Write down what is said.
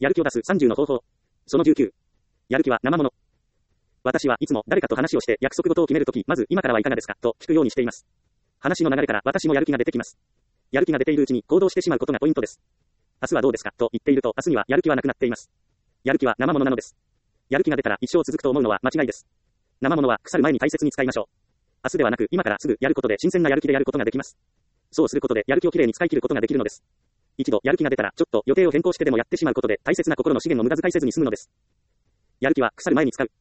やる気を出す30の方法。その19。やる気は生もの。私はいつも誰かと話をして約束事を決めるとき、まず今からはいかがですかと聞くようにしています。話の流れから私もやる気が出てきます。やる気が出ているうちに行動してしまうことがポイントです。明日はどうですかと言っていると明日にはやる気はなくなっています。やる気は生ものなのです。やる気が出たら一生続くと思うのは間違いです。生ものは腐る前に大切に使いましょう。明日ではなく今からすぐやることで新鮮なやる気でやることができます。そうすることでやる気をきれいに使い切ることができるのです。一度やる気が出たらちょっと予定を変更してでもやってしまうことで大切な心の資源を無駄遣いせずに済むのです。やる気は腐る前に使う。